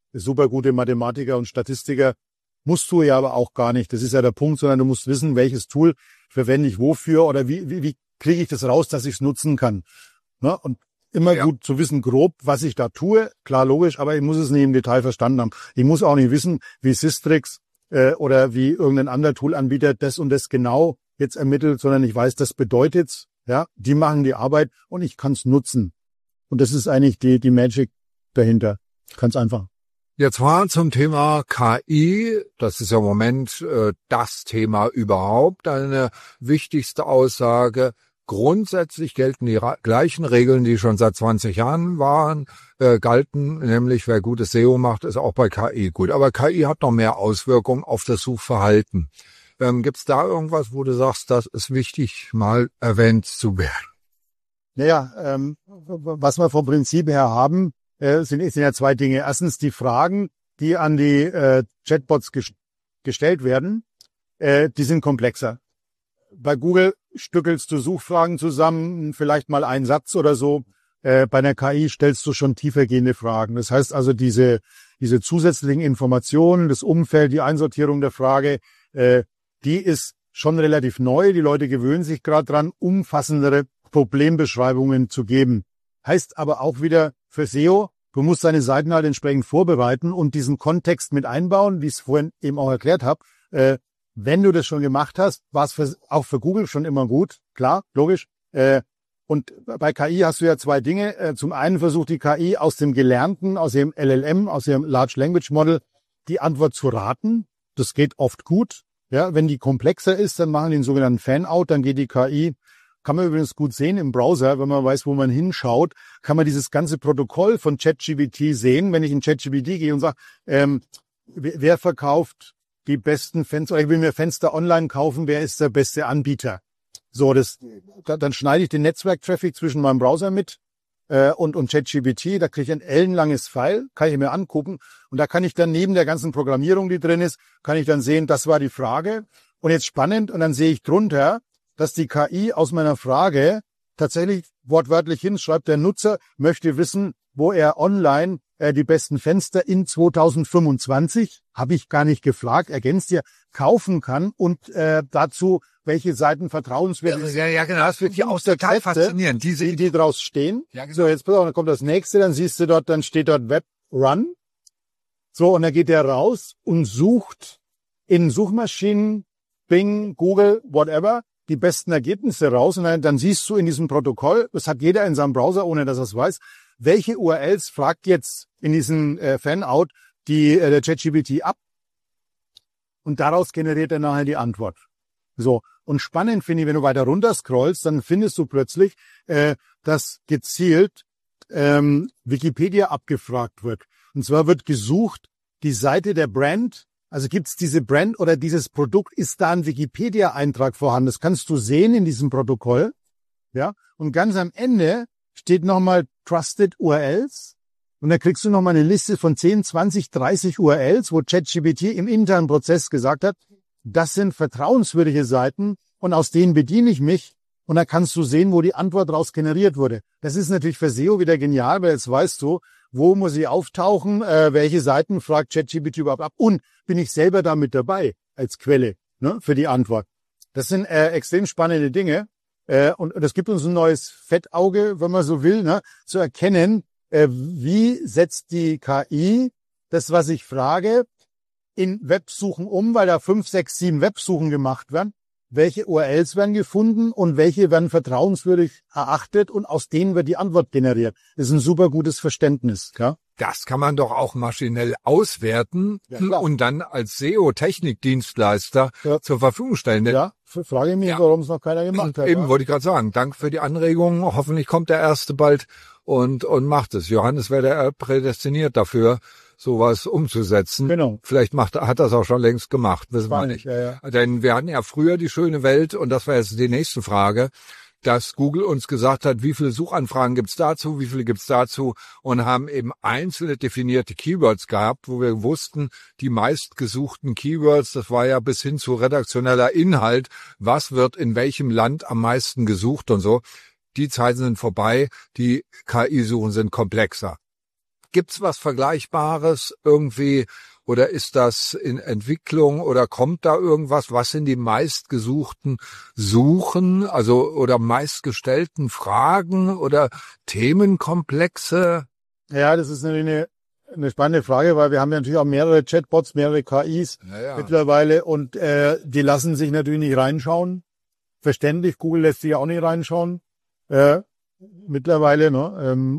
super gute Mathematiker und Statistiker. Musst du ja aber auch gar nicht. Das ist ja der Punkt, sondern du musst wissen, welches Tool verwende ich wofür oder wie kriege ich das raus, dass ich es nutzen kann. Ne? Und immer gut zu wissen, grob, was ich da tue. Klar, logisch, aber ich muss es nicht im Detail verstanden haben. Ich muss auch nicht wissen, wie Systrix oder wie irgendein anderer Toolanbieter das und das genau jetzt ermittelt, sondern ich weiß, das bedeutet's. Ja, die machen die Arbeit und ich kann es nutzen. Und das ist eigentlich die Magic dahinter. Ganz einfach. Jetzt mal zum Thema KI. Das ist ja im Moment das Thema überhaupt. Eine wichtigste Aussage. Grundsätzlich gelten die gleichen Regeln, die schon seit 20 Jahren galten, nämlich wer gutes SEO macht, ist auch bei KI gut. Aber KI hat noch mehr Auswirkungen auf das Suchverhalten. Gibt's da irgendwas, wo du sagst, das ist wichtig, mal erwähnt zu werden? Naja, was wir vom Prinzip her haben, sind ja zwei Dinge. Erstens die Fragen, die an die Chatbots gestellt werden, die sind komplexer. Bei Google stückelst du Suchfragen zusammen, vielleicht mal einen Satz oder so. Bei einer KI stellst du schon tiefergehende Fragen. Das heißt also, diese zusätzlichen Informationen, das Umfeld, die Einsortierung der Frage, die ist schon relativ neu. Die Leute gewöhnen sich gerade dran, umfassendere Problembeschreibungen zu geben. Heißt aber auch wieder für SEO, du musst deine Seiten halt entsprechend vorbereiten und diesen Kontext mit einbauen, wie ich es vorhin eben auch erklärt habe. Wenn du das schon gemacht hast, war es auch für Google schon immer gut. Klar, logisch. Und bei KI hast du ja zwei Dinge. Zum einen versucht die KI aus dem Gelernten, aus dem LLM, aus dem Large Language Model, die Antwort zu raten. Das geht oft gut. Ja, wenn die komplexer ist, dann machen die einen sogenannten Fan-Out, dann geht die KI, kann man übrigens gut sehen im Browser, wenn man weiß, wo man hinschaut, kann man dieses ganze Protokoll von ChatGPT sehen. Wenn ich in ChatGPT gehe und sage, wer verkauft die besten Fenster, oder ich will mir Fenster online kaufen, wer ist der beste Anbieter? So, dann schneide ich den Netzwerktraffic zwischen meinem Browser mit und ChatGPT, da kriege ich ein ellenlanges File, kann ich mir angucken und da kann ich dann neben der ganzen Programmierung, die drin ist, kann ich dann sehen, das war die Frage und jetzt spannend und dann sehe ich drunter, dass die KI aus meiner Frage tatsächlich wortwörtlich hinschreibt, der Nutzer möchte wissen, wo er online die besten Fenster in 2025, habe ich gar nicht gefragt, ergänzt ihr, kaufen kann und dazu, welche Seiten vertrauenswürdig sind. Ja, genau, das wird hier auch total faszinierend. Die draus stehen. Ja, genau. So, jetzt pass auf, dann kommt das nächste, dann siehst du dort, dann steht dort Web Run. So, und dann geht der raus und sucht in Suchmaschinen, Bing, Google, whatever, die besten Ergebnisse raus. Und dann siehst du in diesem Protokoll, das hat jeder in seinem Browser, ohne dass er es weiß, welche URLs fragt jetzt in diesem Fan-Out der ChatGPT ab. Und daraus generiert er nachher die Antwort. So. Und spannend finde ich, wenn du weiter runter scrollst, dann findest du plötzlich, dass gezielt Wikipedia abgefragt wird. Und zwar wird gesucht, die Seite der Brand, also gibt's diese Brand oder dieses Produkt, ist da ein Wikipedia-Eintrag vorhanden. Das kannst du sehen in diesem Protokoll. Ja. Und ganz am Ende steht nochmal Trusted URLs. Und da kriegst du nochmal eine Liste von 10, 20, 30 URLs, wo ChatGPT im internen Prozess gesagt hat, das sind vertrauenswürdige Seiten und aus denen bediene ich mich. Und da kannst du sehen, wo die Antwort daraus generiert wurde. Das ist natürlich für SEO wieder genial, weil jetzt weißt du, wo muss ich auftauchen, welche Seiten fragt ChatGPT überhaupt ab und bin ich selber da mit dabei als Quelle, ne, für die Antwort. Das sind extrem spannende Dinge und das gibt uns ein neues Fettauge, wenn man so will, ne, zu erkennen, wie setzt die KI das, was ich frage, in Websuchen um, weil da 5, 6, 7 Websuchen gemacht werden. Welche URLs werden gefunden und welche werden vertrauenswürdig erachtet und aus denen wird die Antwort generiert. Das ist ein super gutes Verständnis. Ja? Das kann man doch auch maschinell auswerten und dann als SEO-Technikdienstleister zur Verfügung stellen. Ja, frage ich mich, warum es noch keiner gemacht hat. Eben wollte ich gerade sagen, Dank für die Anregung. Hoffentlich kommt der Erste bald und macht es. Johannes wäre prädestiniert dafür, sowas umzusetzen. Genau. Vielleicht hat das auch schon längst gemacht, wissen wir nicht. Ja. Denn wir hatten ja früher die schöne Welt, und das war jetzt die nächste Frage, dass Google uns gesagt hat, wie viele Suchanfragen gibt's dazu, wie viele gibt's dazu, und haben eben einzelne definierte Keywords gehabt, wo wir wussten, die meistgesuchten Keywords, das war ja bis hin zu redaktioneller Inhalt, was wird in welchem Land am meisten gesucht und so. Die Zeiten sind vorbei, die KI-Suchen sind komplexer. Gibt's was Vergleichbares irgendwie oder ist das in Entwicklung oder kommt da irgendwas? Was sind die meistgesuchten Suchen, also oder meistgestellten Fragen oder Themenkomplexe? Ja, das ist eine spannende Frage, weil wir haben ja natürlich auch mehrere Chatbots, mehrere KIs mittlerweile und die lassen sich natürlich nicht reinschauen. Verständlich, Google lässt sich ja auch nicht reinschauen mittlerweile, ne?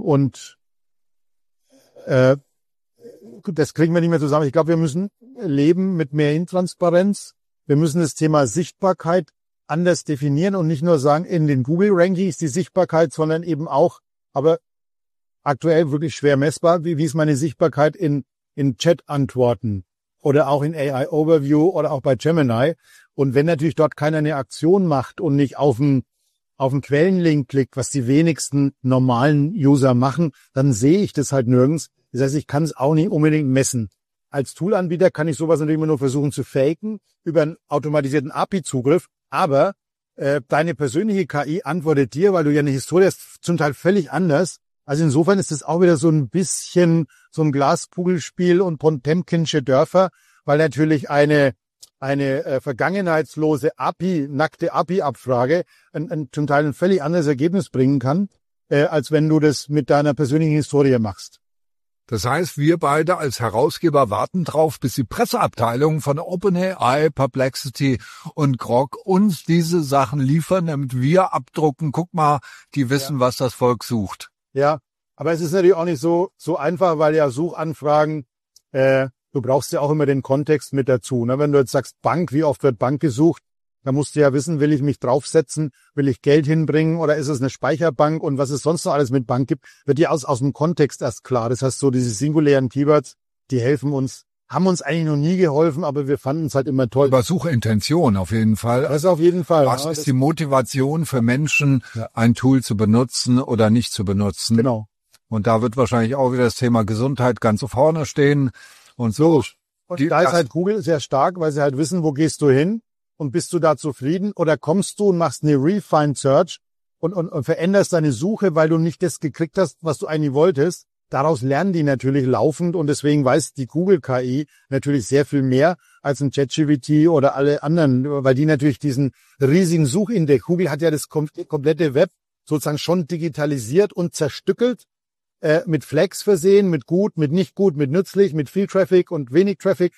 Das kriegen wir nicht mehr zusammen. Ich glaube, wir müssen leben mit mehr Intransparenz. Wir müssen das Thema Sichtbarkeit anders definieren und nicht nur sagen, in den Google-Rankings die Sichtbarkeit, sondern eben auch, aber aktuell wirklich schwer messbar, wie ist meine Sichtbarkeit in Chat-Antworten oder auch in AI-Overview oder auch bei Gemini. Und wenn natürlich dort keiner eine Aktion macht und nicht auf einen Quellenlink klickt, was die wenigsten normalen User machen, dann sehe ich das halt nirgends. Das heißt, ich kann es auch nicht unbedingt messen. Als Toolanbieter kann ich sowas natürlich immer nur versuchen zu faken über einen automatisierten API-Zugriff, aber deine persönliche KI antwortet dir, weil du ja eine Historie hast, zum Teil völlig anders. Also insofern ist es auch wieder so ein bisschen so ein Glaskugelspiel und Potemkinsche Dörfer, weil natürlich eine vergangenheitslose nackte API-Abfrage zum Teil ein völlig anderes Ergebnis bringen kann, als wenn du das mit deiner persönlichen Historie machst. Das heißt, wir beide als Herausgeber warten drauf, bis die Presseabteilungen von OpenAI, Perplexity und Grok uns diese Sachen liefern, damit wir abdrucken. Guck mal, die wissen, was das Volk sucht. Ja, aber es ist natürlich auch nicht so einfach, weil ja Suchanfragen, du brauchst ja auch immer den Kontext mit dazu. Ne? Wenn du jetzt sagst Bank, wie oft wird Bank gesucht? Da musst du ja wissen, will ich mich draufsetzen, will ich Geld hinbringen oder ist es eine Speicherbank und was es sonst noch alles mit Bank gibt, wird ja aus dem Kontext erst klar. Das heißt, so diese singulären Keywords, die helfen uns, haben uns eigentlich noch nie geholfen, aber wir fanden es halt immer toll. Über Suchintention auf jeden Fall. Das auf jeden Fall. Was ist die Motivation für Menschen, ein Tool zu benutzen oder nicht zu benutzen? Genau. Und da wird wahrscheinlich auch wieder das Thema Gesundheit ganz vorne stehen und so. Und da ist halt Google sehr stark, weil sie halt wissen, wo gehst du hin? Und bist du da zufrieden oder kommst du und machst eine Refined Search und veränderst deine Suche, weil du nicht das gekriegt hast, was du eigentlich wolltest? Daraus lernen die natürlich laufend und deswegen weiß die Google KI natürlich sehr viel mehr als ein ChatGPT oder alle anderen, weil die natürlich diesen riesigen Suchindex, Google hat ja das komplette Web sozusagen schon digitalisiert und zerstückelt, mit Flags versehen, mit gut, mit nicht gut, mit nützlich, mit viel Traffic und wenig Traffic,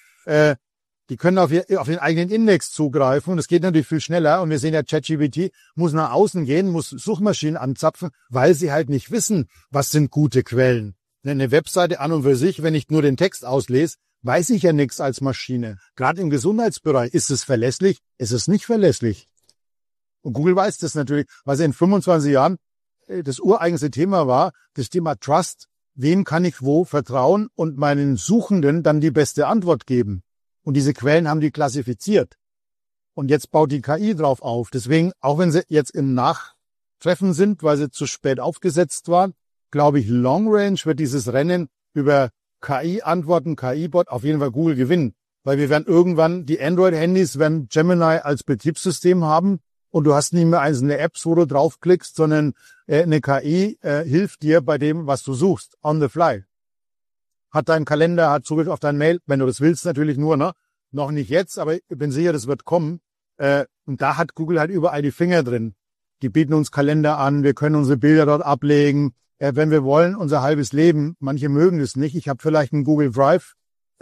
die können auf den eigenen Index zugreifen und es geht natürlich viel schneller. Und wir sehen ja, ChatGPT muss nach außen gehen, muss Suchmaschinen anzapfen, weil sie halt nicht wissen, was sind gute Quellen. Eine Webseite an und für sich, wenn ich nur den Text auslese, weiß ich ja nichts als Maschine. Gerade im Gesundheitsbereich, ist es verlässlich? Ist es nicht verlässlich? Und Google weiß das natürlich, weil sie in 25 Jahren das ureigenste Thema war, das Thema Trust. Wem kann ich wo vertrauen und meinen Suchenden dann die beste Antwort geben? Und diese Quellen haben die klassifiziert. Und jetzt baut die KI drauf auf. Deswegen, auch wenn sie jetzt im Nachtreffen sind, weil sie zu spät aufgesetzt waren, glaube ich, Long Range wird dieses Rennen über KI-Antworten, KI-Bot auf jeden Fall Google gewinnen. Weil wir werden irgendwann, die Android-Handys werden Gemini als Betriebssystem haben und du hast nicht mehr einzelne Apps, wo du draufklickst, sondern eine KI hilft dir bei dem, was du suchst, on the fly. Hat dein Kalender, hat Zugriff auf dein Mail, wenn du das willst natürlich nur, ne? Noch nicht jetzt, aber ich bin sicher, das wird kommen. Und da hat Google halt überall die Finger drin. Die bieten uns Kalender an, wir können unsere Bilder dort ablegen. Wenn wir wollen, unser halbes Leben, manche mögen es nicht. Ich habe vielleicht einen Google Drive,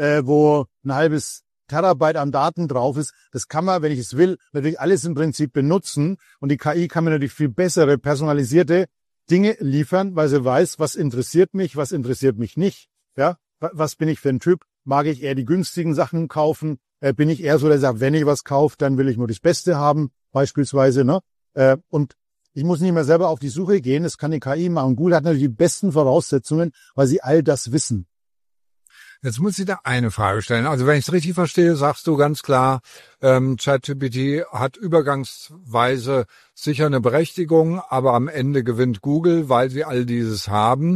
wo ein halbes Terabyte an Daten drauf ist. Das kann man, wenn ich es will, natürlich alles im Prinzip benutzen. Und die KI kann mir natürlich viel bessere, personalisierte Dinge liefern, weil sie weiß, was interessiert mich nicht. Ja, was bin ich für ein Typ? Mag ich eher die günstigen Sachen kaufen? Bin ich eher so, der sagt, wenn ich was kaufe, dann will ich nur das Beste haben, beispielsweise, ne? Und ich muss nicht mehr selber auf die Suche gehen, das kann die KI machen. Google hat natürlich die besten Voraussetzungen, weil sie all das wissen. Jetzt muss ich da eine Frage stellen. Also wenn ich es richtig verstehe, sagst du ganz klar, ChatGPT hat übergangsweise sicher eine Berechtigung, aber am Ende gewinnt Google, weil sie all dieses haben.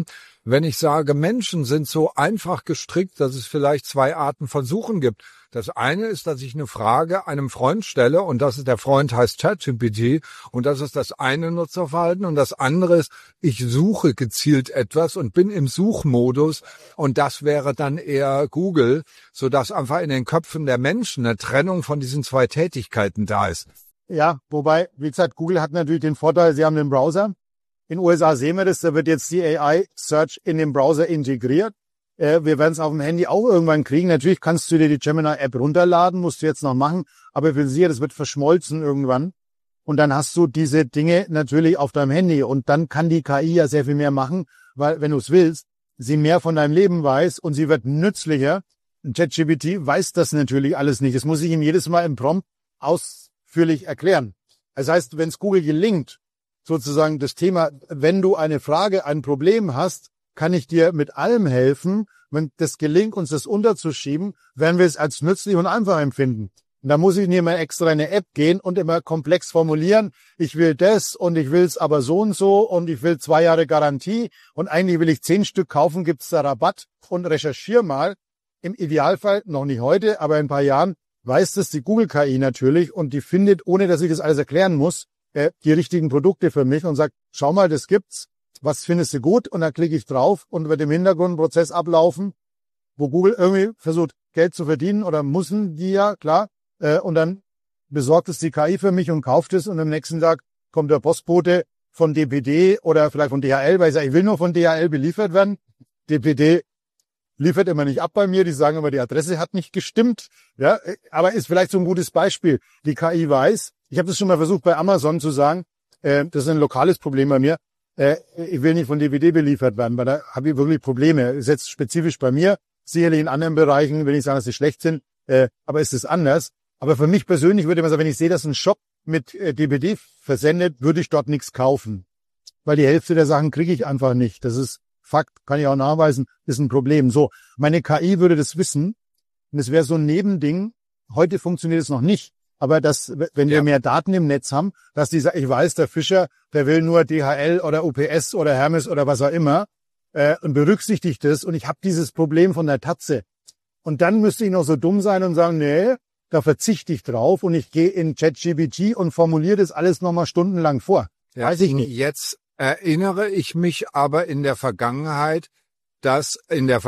wenn ich sage, Menschen sind so einfach gestrickt, dass es vielleicht zwei Arten von Suchen gibt. Das eine ist, dass ich eine Frage einem Freund stelle und das ist, der Freund heißt ChatGPT und das ist das eine Nutzerverhalten und das andere ist, ich suche gezielt etwas und bin im Suchmodus und das wäre dann eher Google, sodass einfach in den Köpfen der Menschen eine Trennung von diesen zwei Tätigkeiten da ist. Ja, wobei, wie gesagt, Google hat natürlich den Vorteil, sie haben den Browser. In den USA sehen wir das, da wird jetzt die AI-Search in den Browser integriert. Wir werden es auf dem Handy auch irgendwann kriegen. Natürlich kannst du dir die Gemini-App runterladen, musst du jetzt noch machen, aber ich bin sicher, das wird verschmolzen irgendwann. Und dann hast du diese Dinge natürlich auf deinem Handy und dann kann die KI ja sehr viel mehr machen, weil, wenn du es willst, sie mehr von deinem Leben weiß und sie wird nützlicher. Ein ChatGPT weiß das natürlich alles nicht. Das muss ich ihm jedes Mal im Prompt ausführlich erklären. Das heißt, wenn es Google gelingt, sozusagen das Thema, wenn du eine Frage, ein Problem hast, kann ich dir mit allem helfen. Wenn das gelingt, uns das unterzuschieben, werden wir es als nützlich und einfach empfinden. Und da muss ich nicht mehr extra in eine App gehen und immer komplex formulieren. Ich will das und ich will es aber so und ich will 2 Jahre Garantie und eigentlich will ich 10 Stück kaufen, gibt's da Rabatt und recherchiere mal. Im Idealfall, noch nicht heute, aber in ein paar Jahren, weiß das die Google-KI natürlich und die findet, ohne dass ich das alles erklären muss, die richtigen Produkte für mich und sagt, schau mal, das gibt's. Was findest du gut? Und dann klicke ich drauf und wird im Hintergrund ein Prozess ablaufen, wo Google irgendwie versucht, Geld zu verdienen oder müssen die ja, klar. Und dann besorgt es die KI für mich und kauft es und am nächsten Tag kommt der Postbote von DPD oder vielleicht von DHL, weil ich sage, ich will nur von DHL beliefert werden. DPD liefert immer nicht ab bei mir, die sagen immer, die Adresse hat nicht gestimmt. Ja, aber ist vielleicht so ein gutes Beispiel. Die KI weiß, ich habe das schon mal versucht bei Amazon zu sagen, das ist ein lokales Problem bei mir, ich will nicht von DPD beliefert werden, weil da habe ich wirklich Probleme. Ist jetzt spezifisch bei mir, sicherlich in anderen Bereichen, will ich sagen, dass sie schlecht sind, aber ist es anders. Aber für mich persönlich würde man sagen, wenn ich sehe, dass ein Shop mit DPD versendet, würde ich dort nichts kaufen. Weil die Hälfte der Sachen kriege ich einfach nicht. Das ist Fakt, kann ich auch nachweisen, ist ein Problem. So, meine KI würde das wissen und es wäre so ein Nebending. Heute funktioniert es noch nicht. Aber dass, wenn wir mehr Daten im Netz haben, dass die sagen, ich weiß, der Fischer, der will nur DHL oder UPS oder Hermes oder was auch immer, und berücksichtigt das und ich habe dieses Problem von der Tatze. Und dann müsste ich noch so dumm sein und sagen, nee, da verzichte ich drauf und ich gehe in ChatGPT und formuliere das alles nochmal stundenlang vor. Ja, weiß ich nicht. Jetzt erinnere ich mich aber in der Vergangenheit, als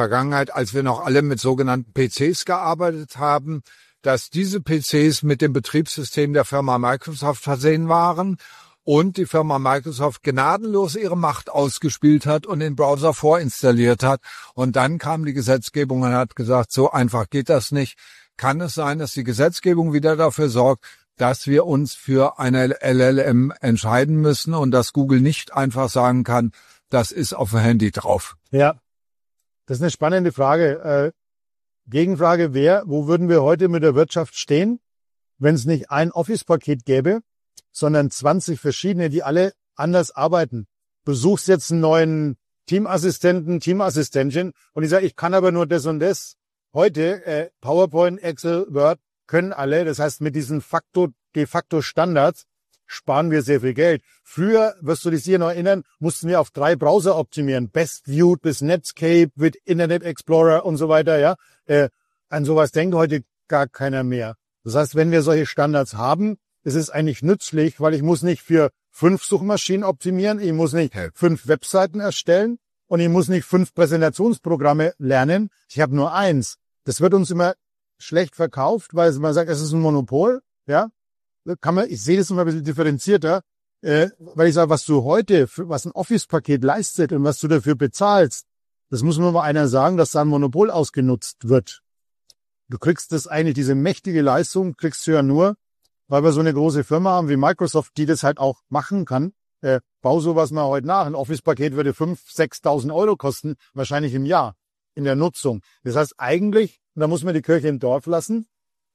wir noch alle mit sogenannten PCs gearbeitet haben, dass diese PCs mit dem Betriebssystem der Firma Microsoft versehen waren und die Firma Microsoft gnadenlos ihre Macht ausgespielt hat und den Browser vorinstalliert hat. Und dann kam die Gesetzgebung und hat gesagt, so einfach geht das nicht. Kann es sein, dass die Gesetzgebung wieder dafür sorgt, dass wir uns für eine LLM entscheiden müssen und dass Google nicht einfach sagen kann, das ist auf dem Handy drauf? Ja, das ist eine spannende Frage. Gegenfrage wäre, wo würden wir heute mit der Wirtschaft stehen, wenn es nicht ein Office-Paket gäbe, sondern 20 verschiedene, die alle anders arbeiten. Du suchst jetzt einen neuen Teamassistenten, Teamassistentin und ich sage, ich kann aber nur das und das. Heute, PowerPoint, Excel, Word können alle. Das heißt, mit diesen de facto Standards sparen wir sehr viel Geld. Früher, wirst du dich sicher noch erinnern, mussten wir auf 3 Browser optimieren. Best Viewed bis Netscape mit Internet Explorer und so weiter, ja. An sowas denkt heute gar keiner mehr. Das heißt, wenn wir solche Standards haben, ist es eigentlich nützlich, weil ich muss nicht für 5 Suchmaschinen optimieren, ich muss nicht 5 Webseiten erstellen und ich muss nicht 5 Präsentationsprogramme lernen. Ich habe nur eins. Das wird uns immer schlecht verkauft, weil man sagt, es ist ein Monopol, ja. Ich sehe das immer ein bisschen differenzierter, weil ich sage, was du heute, was ein Office-Paket leistet und was du dafür bezahlst, das muss mir mal einer sagen, dass da ein Monopol ausgenutzt wird. Du kriegst das eigentlich, diese mächtige Leistung kriegst du ja nur, weil wir so eine große Firma haben wie Microsoft, die das halt auch machen kann. Bau sowas mal heute nach. Ein Office-Paket würde 5.000, 6.000 Euro kosten, wahrscheinlich im Jahr, in der Nutzung. Das heißt eigentlich, und da muss man die Kirche im Dorf lassen,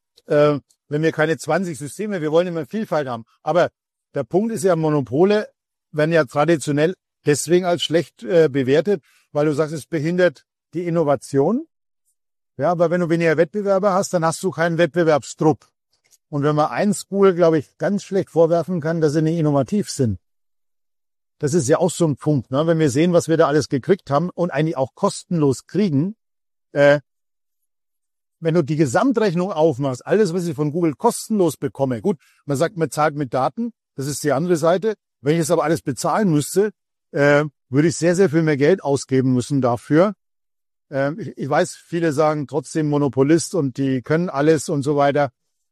wenn wir keine 20 Systeme, wir wollen immer Vielfalt haben. Aber der Punkt ist ja, Monopole werden ja traditionell deswegen als schlecht bewertet, weil du sagst, es behindert die Innovation. Ja, aber wenn du weniger Wettbewerber hast, dann hast du keinen Wettbewerbsdruck. Und wenn man eins Google, glaube ich, ganz schlecht vorwerfen kann, dass sie nicht innovativ sind. das ist ja auch so ein Punkt, ne? Wenn wir sehen, was wir da alles gekriegt haben und eigentlich auch kostenlos kriegen, wenn du die Gesamtrechnung aufmachst, alles, was ich von Google kostenlos bekomme, gut, man sagt, man zahlt mit Daten, das ist die andere Seite. Wenn ich das aber alles bezahlen müsste, würde ich sehr, sehr viel mehr Geld ausgeben müssen dafür. Ich weiß, viele sagen trotzdem Monopolist und die können alles und so weiter.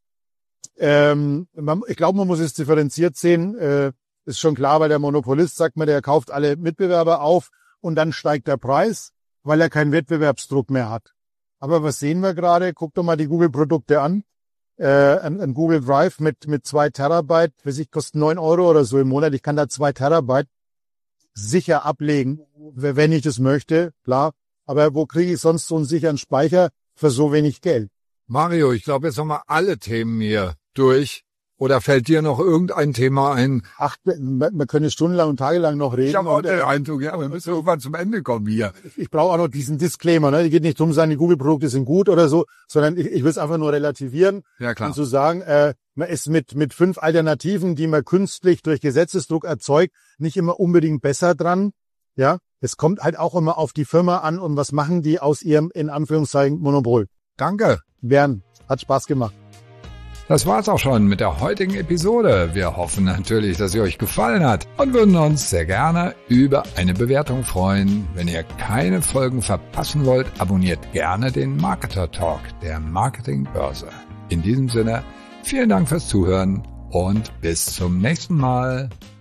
Ich glaube, man muss es differenziert sehen. Ist schon klar, weil der Monopolist, sagt man, der kauft alle Mitbewerber auf und dann steigt der Preis, weil er keinen Wettbewerbsdruck mehr hat. Aber was sehen wir gerade? Guck doch mal die Google-Produkte an. Ein Google Drive mit 2 Terabyte, für sich kostet 9 Euro oder so im Monat. Ich kann da 2 Terabyte sicher ablegen, wenn ich das möchte, klar. Aber wo kriege ich sonst so einen sicheren Speicher für so wenig Geld? Mario, ich glaube, jetzt haben wir alle Themen hier durch. Oder fällt dir noch irgendein Thema ein? Ach, wir können stundenlang und tagelang noch reden. Ich habe auch den Eindruck, ja, wir müssen irgendwann zum Ende kommen hier. Ich brauche auch noch diesen Disclaimer, ne? Es geht nicht darum, sagen, die Google-Produkte sind gut oder so, sondern ich will es einfach nur relativieren. Ja, klar. Und zu sagen, man ist mit 5 Alternativen, die man künstlich durch Gesetzesdruck erzeugt, nicht immer unbedingt besser dran. Ja, es kommt halt auch immer auf die Firma an und was machen die aus ihrem, in Anführungszeichen, Monopol. Danke. Bernd, hat Spaß gemacht. Das war's auch schon mit der heutigen Episode. Wir hoffen natürlich, dass sie euch gefallen hat und würden uns sehr gerne über eine Bewertung freuen. Wenn ihr keine Folgen verpassen wollt, abonniert gerne den Marketer Talk der Marketingbörse. In diesem Sinne, vielen Dank fürs Zuhören und bis zum nächsten Mal.